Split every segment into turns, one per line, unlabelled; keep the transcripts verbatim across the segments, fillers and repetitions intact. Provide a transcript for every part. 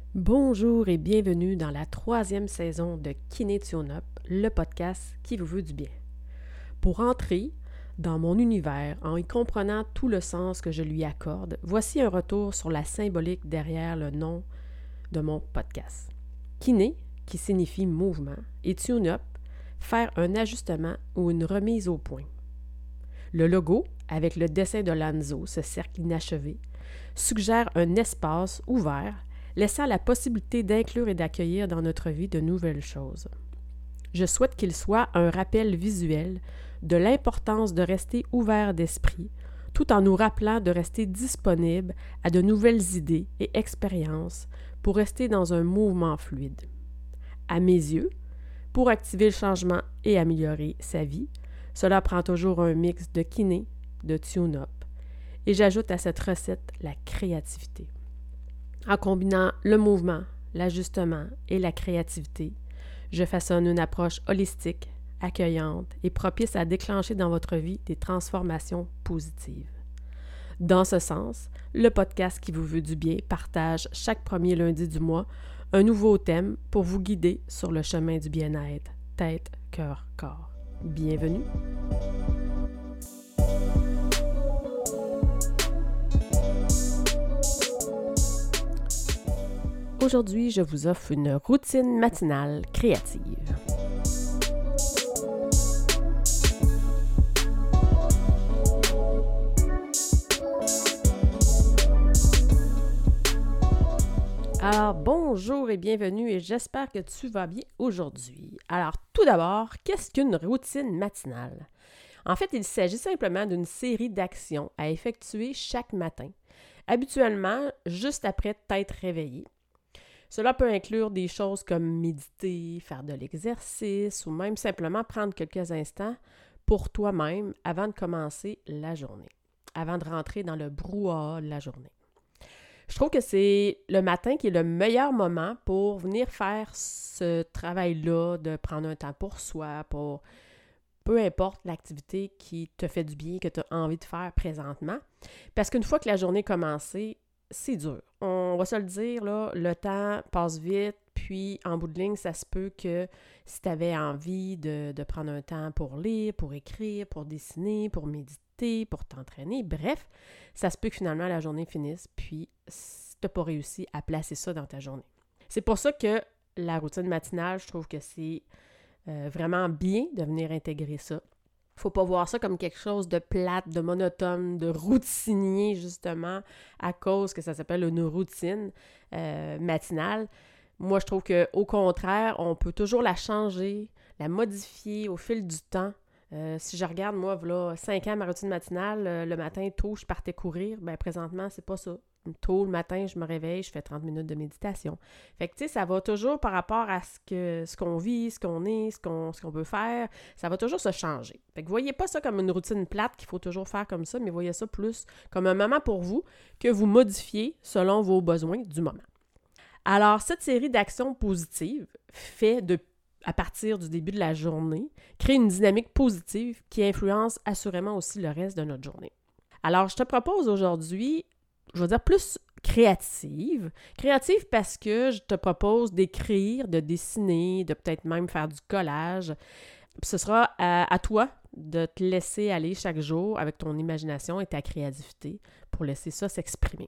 Bonjour et bienvenue dans la troisième saison de Kiné Tune Up, le podcast qui vous veut du bien. Pour entrer dans mon univers en y comprenant tout le sens que je lui accorde, voici un retour sur la symbolique derrière le nom de mon podcast. Kiné, qui signifie mouvement, et Tune Up, faire un ajustement ou une remise au point. Le logo, avec le dessin de Lanzo, ce cercle inachevé, suggère un espace ouvert laissant la possibilité d'inclure et d'accueillir dans notre vie de nouvelles choses. Je souhaite qu'il soit un rappel visuel de l'importance de rester ouvert d'esprit, tout en nous rappelant de rester disponible à de nouvelles idées et expériences pour rester dans un mouvement fluide. À mes yeux, pour activer le changement et améliorer sa vie, cela prend toujours un mix de kiné, de tune-up, et j'ajoute à cette recette la créativité. En combinant le mouvement, l'ajustement et la créativité, je façonne une approche holistique, accueillante et propice à déclencher dans votre vie des transformations positives. Dans ce sens, le podcast qui vous veut du bien partage chaque premier lundi du mois un nouveau thème pour vous guider sur le chemin du bien-être, tête, cœur, corps. Bienvenue! Aujourd'hui, je vous offre une routine matinale créative. Alors, bonjour et bienvenue et j'espère que tu vas bien aujourd'hui. Alors, tout d'abord, qu'est-ce qu'une routine matinale? En fait, il s'agit simplement d'une série d'actions à effectuer chaque matin, habituellement juste après t'être réveillé. Cela peut inclure des choses comme méditer, faire de l'exercice ou même simplement prendre quelques instants pour toi-même avant de commencer la journée, avant de rentrer dans le brouhaha de la journée. Je trouve que c'est le matin qui est le meilleur moment pour venir faire ce travail-là, de prendre un temps pour soi, pour peu importe l'activité qui te fait du bien, que tu as envie de faire présentement. Parce qu'une fois que la journée est commencée, c'est dur. On va se le dire, là, le temps passe vite, puis en bout de ligne, ça se peut que si tu avais envie de, de prendre un temps pour lire, pour écrire, pour dessiner, pour méditer, pour t'entraîner, bref, ça se peut que finalement la journée finisse, puis tu n'as pas réussi à placer ça dans ta journée. C'est pour ça que la routine matinale, je trouve que c'est euh, vraiment bien de venir intégrer ça. Faut pas voir ça comme quelque chose de plate, de monotone, de routinier, justement, à cause que ça s'appelle une routine euh, matinale. Moi, je trouve qu'au contraire, on peut toujours la changer, la modifier au fil du temps. Euh, si je regarde, moi, voilà, cinq ans, ma routine matinale, euh, le matin, tôt, je partais courir. Bien, présentement, c'est pas ça. Tôt le matin, je me réveille, je fais trente minutes de méditation. Fait que, tu sais, ça va toujours par rapport à ce que ce qu'on vit, ce qu'on est, ce qu'on, ce qu'on peut faire, ça va toujours se changer. Fait que voyez pas ça comme une routine plate qu'il faut toujours faire comme ça, mais voyez ça plus comme un moment pour vous que vous modifiez selon vos besoins du moment. Alors, cette série d'actions positives fait de à partir du début de la journée, crée une dynamique positive qui influence assurément aussi le reste de notre journée. Alors, je te propose aujourd'hui, je vais dire plus créative. Créative parce que je te propose d'écrire, de dessiner, de peut-être même faire du collage. Ce sera à, à toi de te laisser aller chaque jour avec ton imagination et ta créativité pour laisser ça s'exprimer.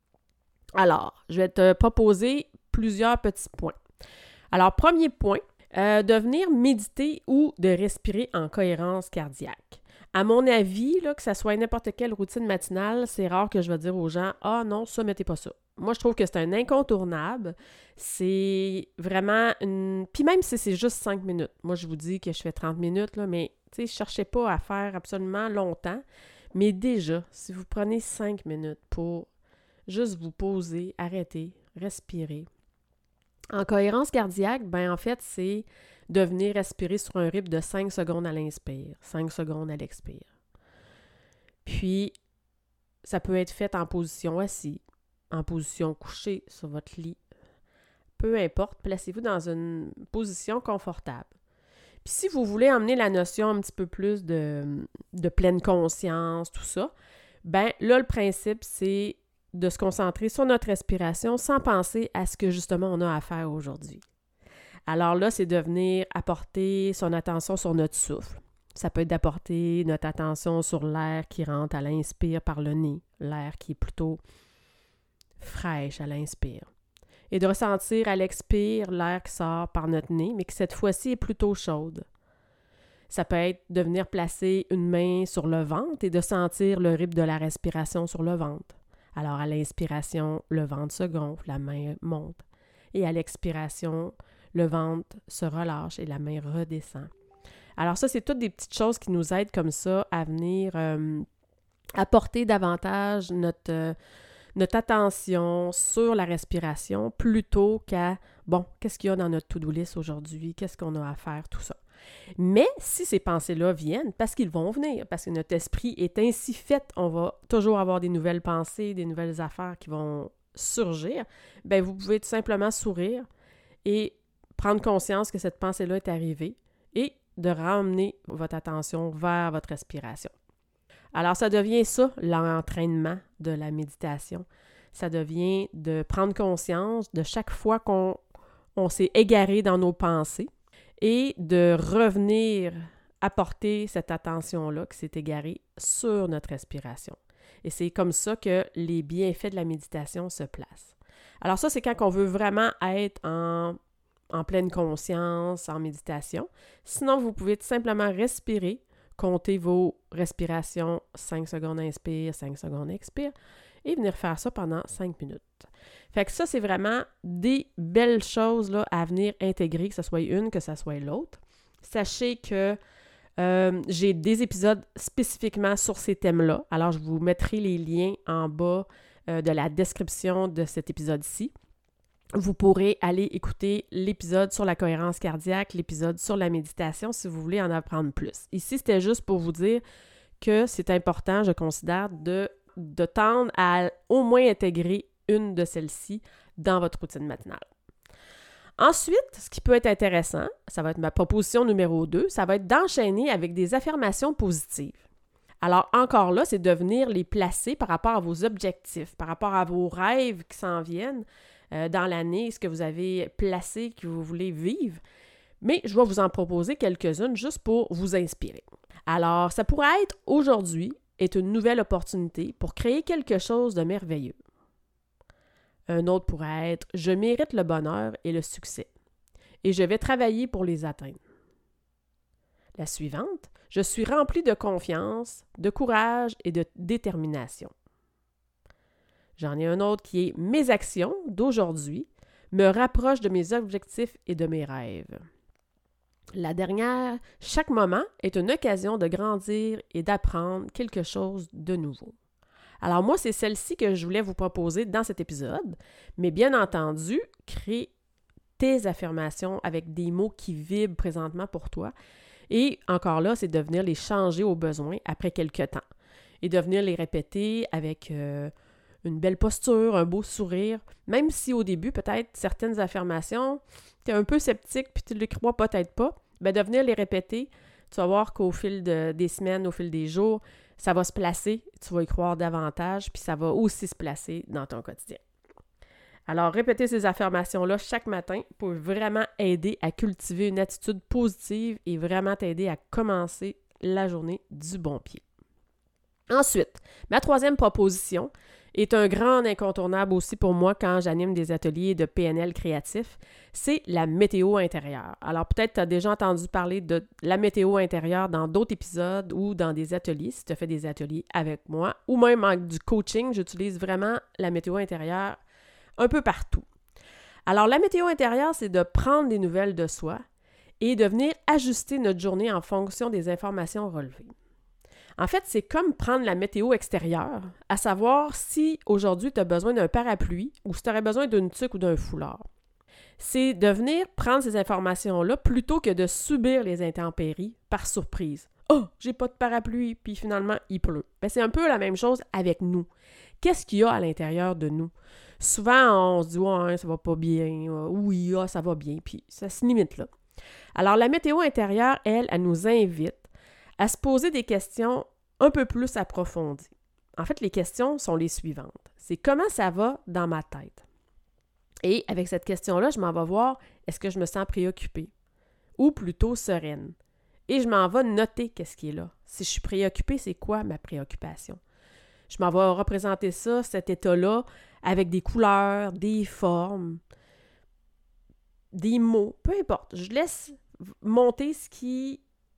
Alors, je vais te proposer plusieurs petits points. Alors, premier point, Euh, de venir méditer ou de respirer en cohérence cardiaque. À mon avis, là, que ça soit n'importe quelle routine matinale, c'est rare que je vais dire aux gens « Ah non, ça, mettez pas ça ». Moi, je trouve que c'est un incontournable. C'est vraiment une... Puis même si c'est juste cinq minutes. Moi, je vous dis que je fais trente minutes, là, mais tu sais, je cherchais pas à faire absolument longtemps. Mais déjà, si vous prenez cinq minutes pour juste vous poser, arrêter, respirer. En cohérence cardiaque, ben en fait, c'est de venir respirer sur un rythme de cinq secondes à l'inspire, cinq secondes à l'expire. Puis, ça peut être fait en position assise, en position couchée sur votre lit. Peu importe, placez-vous dans une position confortable. Puis si vous voulez emmener la notion un petit peu plus de, de pleine conscience, tout ça, ben là, le principe, c'est de se concentrer sur notre respiration sans penser à ce que justement on a à faire aujourd'hui. Alors là, c'est de venir apporter son attention sur notre souffle. Ça peut être d'apporter notre attention sur l'air qui rentre à l'inspire par le nez, l'air qui est plutôt fraîche à l'inspire. Et de ressentir à l'expire l'air qui sort par notre nez, mais qui cette fois-ci est plutôt chaude. Ça peut être de venir placer une main sur le ventre et de sentir le rythme de la respiration sur le ventre. Alors à l'inspiration, le ventre se gonfle, la main monte. Et à l'expiration, le ventre se relâche et la main redescend. Alors ça, c'est toutes des petites choses qui nous aident comme ça à venir euh, apporter davantage notre, euh, notre attention sur la respiration plutôt qu'à, bon, qu'est-ce qu'il y a dans notre to-do list aujourd'hui, qu'est-ce qu'on a à faire, tout ça. Mais si ces pensées-là viennent, parce qu'ils vont venir, parce que notre esprit est ainsi fait, on va toujours avoir des nouvelles pensées, des nouvelles affaires qui vont surgir, bien vous pouvez tout simplement sourire et prendre conscience que cette pensée-là est arrivée et de ramener votre attention vers votre respiration. Alors, ça devient ça, l'entraînement de la méditation. Ça devient de prendre conscience de chaque fois qu'on on s'est égaré dans nos pensées et de revenir apporter cette attention-là qui s'est égarée sur notre respiration. Et c'est comme ça que les bienfaits de la méditation se placent. Alors ça, c'est quand on veut vraiment être en en pleine conscience, en méditation. Sinon, vous pouvez tout simplement respirer, compter vos respirations, cinq secondes inspire, cinq secondes expire, et venir faire ça pendant cinq minutes. Fait que ça, c'est vraiment des belles choses là, à venir intégrer, que ce soit une, que ce soit l'autre. Sachez que euh, j'ai des épisodes spécifiquement sur ces thèmes-là. Alors, je vous mettrai les liens en bas euh, de la description de cet épisode-ci. Vous pourrez aller écouter l'épisode sur la cohérence cardiaque, l'épisode sur la méditation si vous voulez en apprendre plus. Ici, c'était juste pour vous dire que c'est important, je considère, de, de tendre à au moins intégrer une de celles-ci dans votre routine matinale. Ensuite, ce qui peut être intéressant, ça va être ma proposition numéro deux, ça va être d'enchaîner avec des affirmations positives. Alors, encore là, c'est de venir les placer par rapport à vos objectifs, par rapport à vos rêves qui s'en viennent euh, dans l'année, ce que vous avez placé, que vous voulez vivre. Mais je vais vous en proposer quelques-unes juste pour vous inspirer. Alors, ça pourrait être aujourd'hui est une nouvelle opportunité pour créer quelque chose de merveilleux. Un autre pourrait être « Je mérite le bonheur et le succès et je vais travailler pour les atteindre ». La suivante, « Je suis rempli de confiance, de courage et de détermination ». J'en ai un autre qui est « Mes actions d'aujourd'hui me rapprochent de mes objectifs et de mes rêves ». La dernière, « Chaque moment est une occasion de grandir et d'apprendre quelque chose de nouveau ». Alors moi, c'est celle-ci que je voulais vous proposer dans cet épisode, mais bien entendu, crée tes affirmations avec des mots qui vibrent présentement pour toi. Et encore là, c'est de venir les changer au besoin après quelques temps et de venir les répéter avec euh, une belle posture, un beau sourire, même si au début, peut-être, certaines affirmations, tu es un peu sceptique puis tu ne les crois peut-être pas, bien de venir les répéter, tu vas voir qu'au fil de, des semaines, au fil des jours, ça va se placer, tu vas y croire davantage, puis ça va aussi se placer dans ton quotidien. Alors, répéter ces affirmations-là chaque matin peut vraiment aider à cultiver une attitude positive et vraiment t'aider à commencer la journée du bon pied. Ensuite, ma troisième proposition est un grand incontournable aussi pour moi quand j'anime des ateliers de P N L créatif, c'est la météo intérieure. Alors peut-être tu as déjà entendu parler de la météo intérieure dans d'autres épisodes ou dans des ateliers, si tu as fait des ateliers avec moi, ou même en, du coaching, j'utilise vraiment la météo intérieure un peu partout. Alors la météo intérieure, c'est de prendre des nouvelles de soi et de venir ajuster notre journée en fonction des informations relevées. En fait, c'est comme prendre la météo extérieure, à savoir si aujourd'hui tu as besoin d'un parapluie ou si tu aurais besoin d'une tuque ou d'un foulard. C'est de venir prendre ces informations-là plutôt que de subir les intempéries par surprise. « Oh, j'ai pas de parapluie, puis finalement, il pleut. » Bien, c'est un peu la même chose avec nous. Qu'est-ce qu'il y a à l'intérieur de nous? Souvent, on se dit « Ouais, ça va pas bien. » Oui, ah, ça va bien. Puis ça se limite là. Alors, la météo intérieure, elle, elle nous invite à se poser des questions un peu plus approfondies. en fait, les questions sont les suivantes. C'est comment ça va dans ma tête? Et avec cette question-là, je m'en vais voir, est-ce que je me sens préoccupée ou plutôt sereine? Et je m'en vais noter qu'est-ce qui est là. Si je suis préoccupée, c'est quoi ma préoccupation? Je m'en vais représenter ça, cet état-là, avec des couleurs, des formes, des mots, peu importe. Je laisse monter ce qui,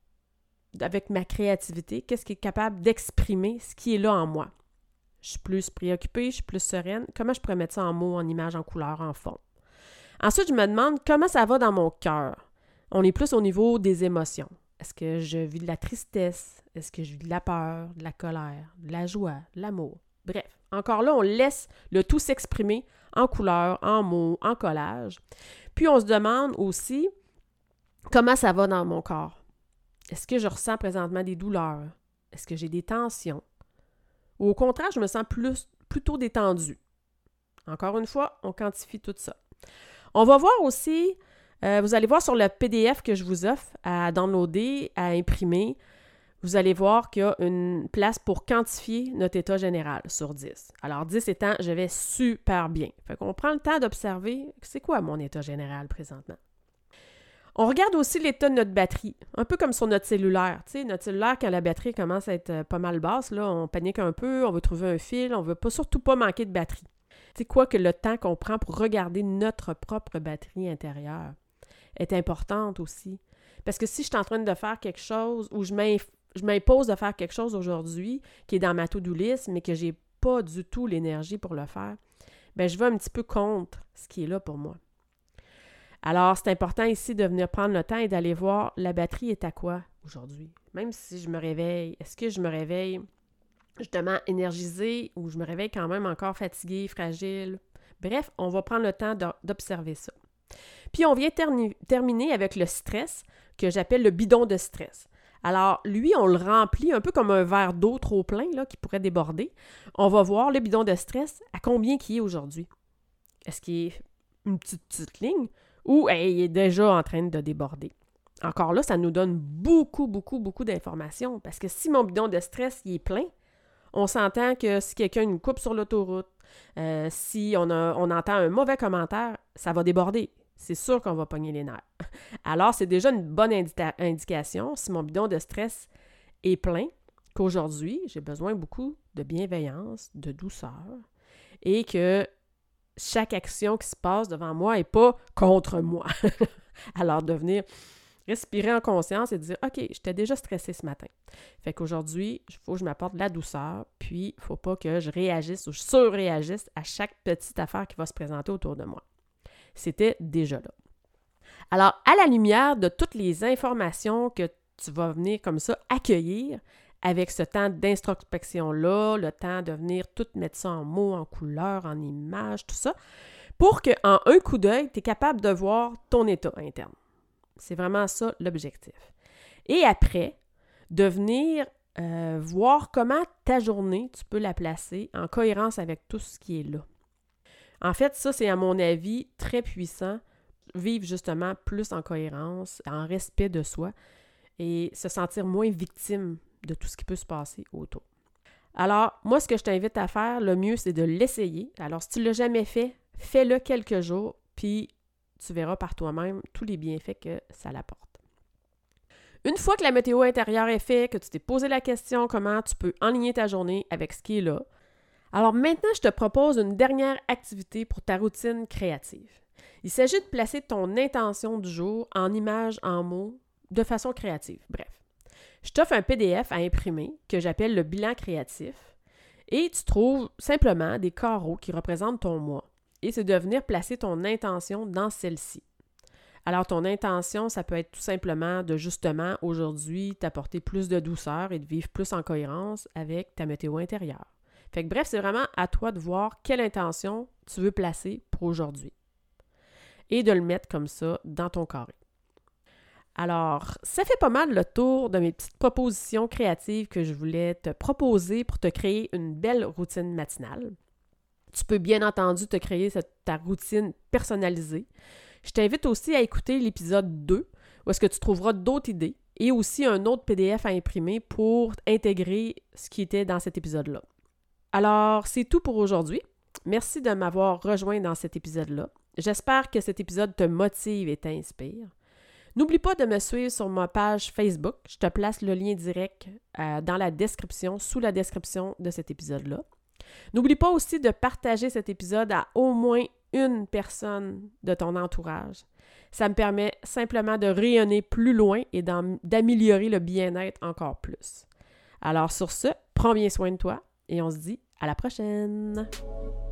avec ma créativité, qu'est-ce qui est capable d'exprimer ce qui est là en moi. Je suis plus préoccupée, je suis plus sereine. Comment je pourrais mettre ça en mots, en images, en couleurs, en forme? Ensuite, je me demande comment ça va dans mon cœur. On est plus au niveau des émotions. Est-ce que je vis de la tristesse? Est-ce que je vis de la peur, de la colère, de la joie, de l'amour? Bref, encore là, on laisse le tout s'exprimer en couleurs, en mots, en collage. Puis on se demande aussi comment ça va dans mon corps. Est-ce que je ressens présentement des douleurs? Est-ce que j'ai des tensions? Ou au contraire, je me sens plus, plutôt détendue. Encore une fois, on quantifie tout ça. On va voir aussi, euh, vous allez voir sur le P D F que je vous offre à downloader, à imprimer, vous allez voir qu'il y a une place pour quantifier notre état général sur dix. Alors dix étant, je vais super bien. Fait qu'on prend le temps d'observer, c'est quoi mon état général présentement. On regarde aussi l'état de notre batterie, un peu comme sur notre cellulaire. Tu sais, notre cellulaire, quand la batterie commence à être pas mal basse, là, on panique un peu, on veut trouver un fil, on veut pas, surtout pas manquer de batterie. C'est quoi que le temps qu'on prend pour regarder notre propre batterie intérieure est importante aussi. Parce que si je suis en train de faire quelque chose ou je m'impose de faire quelque chose aujourd'hui qui est dans ma to-do list, mais que j'ai pas du tout l'énergie pour le faire, bien, je vais un petit peu contre ce qui est là pour moi. Alors, c'est important ici de venir prendre le temps et d'aller voir la batterie est à quoi aujourd'hui. Même si je me réveille, est-ce que je me réveille justement énergisée ou je me réveille quand même encore fatiguée, fragile? Bref, on va prendre le temps d'observer ça. Puis, on vient terni- terminer avec le stress que j'appelle le bidon de stress. Alors, lui, on le remplit un peu comme un verre d'eau trop plein là, qui pourrait déborder. On va voir le bidon de stress à combien il est aujourd'hui. Est-ce qu'il est une petite, petite ligne? Ou hey, il est déjà en train de déborder. Encore là, ça nous donne beaucoup, beaucoup, beaucoup d'informations. Parce que si mon bidon de stress il est plein, on s'entend que si quelqu'un nous coupe sur l'autoroute, euh, si on, a, on entend un mauvais commentaire, ça va déborder. C'est sûr qu'on va pogner les nerfs. Alors, c'est déjà une bonne indi- indication, si mon bidon de stress est plein, qu'aujourd'hui, j'ai besoin beaucoup de bienveillance, de douceur, et que chaque action qui se passe devant moi n'est pas contre moi. Alors, de venir respirer en conscience et dire « OK, j'étais déjà stressée ce matin. Fait qu'aujourd'hui, il faut que je m'apporte de la douceur, puis il ne faut pas que je réagisse ou je surréagisse à chaque petite affaire qui va se présenter autour de moi. » C'était déjà là. Alors, à la lumière de toutes les informations que tu vas venir comme ça accueillir, avec ce temps d'introspection-là, le temps de venir tout mettre ça en mots, en couleurs, en images, tout ça, pour qu'en un coup d'œil, tu es capable de voir ton état interne. C'est vraiment ça l'objectif. Et après, de venir euh, voir comment ta journée, tu peux la placer en cohérence avec tout ce qui est là. En fait, ça, c'est à mon avis très puissant, vivre justement plus en cohérence, en respect de soi et se sentir moins victime de tout ce qui peut se passer autour. Alors, moi, ce que je t'invite à faire, le mieux, c'est de l'essayer. Alors, si tu ne l'as jamais fait, fais-le quelques jours, puis tu verras par toi-même tous les bienfaits que ça l'apporte. Une fois que la météo intérieure est faite, que tu t'es posé la question comment tu peux enligner ta journée avec ce qui est là, alors maintenant, je te propose une dernière activité pour ta routine créative. Il s'agit de placer ton intention du jour en images, en mots, de façon créative. Bref. Je t'offre un P D F à imprimer que j'appelle le bilan créatif et tu trouves simplement des carreaux qui représentent ton mois et c'est de venir placer ton intention dans celle-ci. Alors, ton intention, ça peut être tout simplement de justement aujourd'hui t'apporter plus de douceur et de vivre plus en cohérence avec ta météo intérieure. Fait que bref, c'est vraiment à toi de voir quelle intention tu veux placer pour aujourd'hui et de le mettre comme ça dans ton carré. Alors, ça fait pas mal le tour de mes petites propositions créatives que je voulais te proposer pour te créer une belle routine matinale. Tu peux bien entendu te créer cette, ta routine personnalisée. Je t'invite aussi à écouter l'épisode deux, où est-ce que tu trouveras d'autres idées et aussi un autre P D F à imprimer pour intégrer ce qui était dans cet épisode-là. Alors, c'est tout pour aujourd'hui. Merci de m'avoir rejoint dans cet épisode-là. J'espère que cet épisode te motive et t'inspire. N'oublie pas de me suivre sur ma page Facebook. Je te place le lien direct euh, dans la description, sous la description de cet épisode-là. N'oublie pas aussi de partager cet épisode à au moins une personne de ton entourage. Ça me permet simplement de rayonner plus loin et d'améliorer le bien-être encore plus. Alors sur ce, prends bien soin de toi et on se dit à la prochaine!